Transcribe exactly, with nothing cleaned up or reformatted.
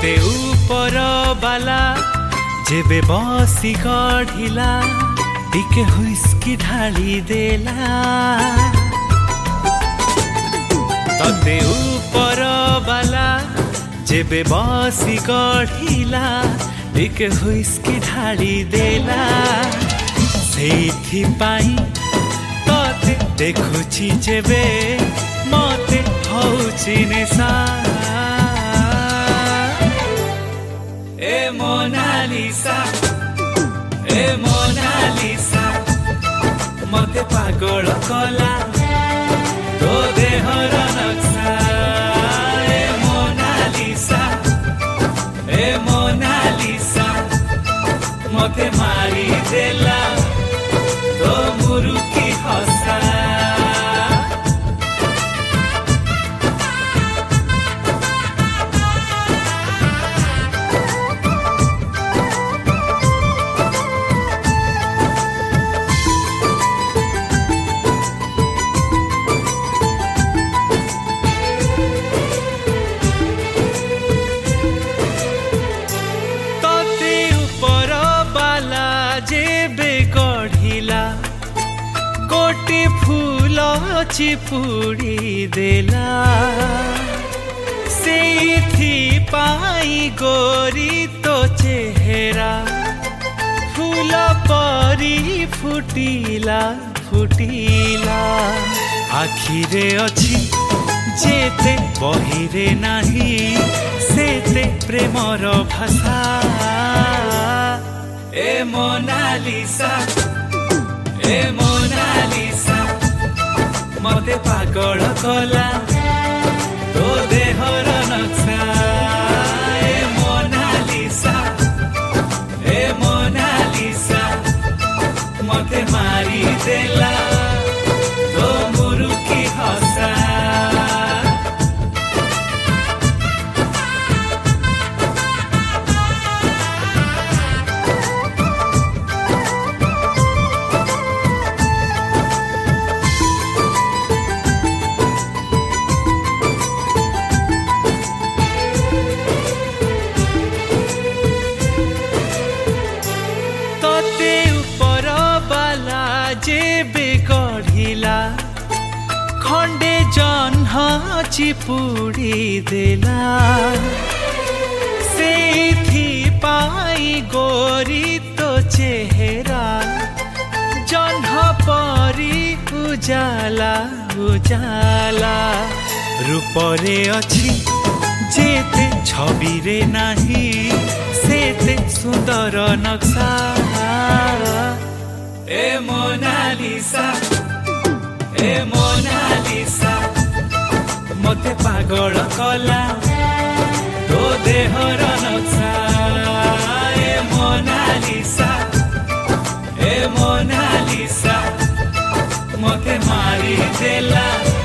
तोते ऊपर बाला जेबे बसी गढ़िला टिके हुइस्की ढाली देला तोते ऊपर बाला जेबे बसी गढ़िला टिके हुइस्की ढाली देला सेइथि पाई तोते देखुछि जेबे मते हौछि नेसा ए मोनालिसा ए मोनालिसा मते पागल कला तो देहर नक्शा ए मोनालिसा ए मोनालिसा मते मारी देला तो मुरुकी हसा कोटी फूल चिपुड़ी देला सेइथि पाई गोरी तो चेहरा फूल परी फुटीला फुटीला आखिरे अछि जेते बहिरे नाही सेते प्रेमर भाषा ए मोनालिसा ए मोनालिसा मते पागल कला तो देहर नक्शा ए मोनालिसा ए मोनालिसा मते मारी देला तो मुरुकी हसा जेबे गढ़िला खंडे जन्ह चिपुड़ी देला सेइथि पाई गोरी तो चेहरा जन्ह परी उजाला उजाला रूपरे अछि जेते छबिरे नाही सेते सुंदर नक्शा ए मोनालिसा ए मोनालिसा मते पागल कला तो देहर नक्शा ए मोनालिसा ए मोनालिसा मते मारी देला।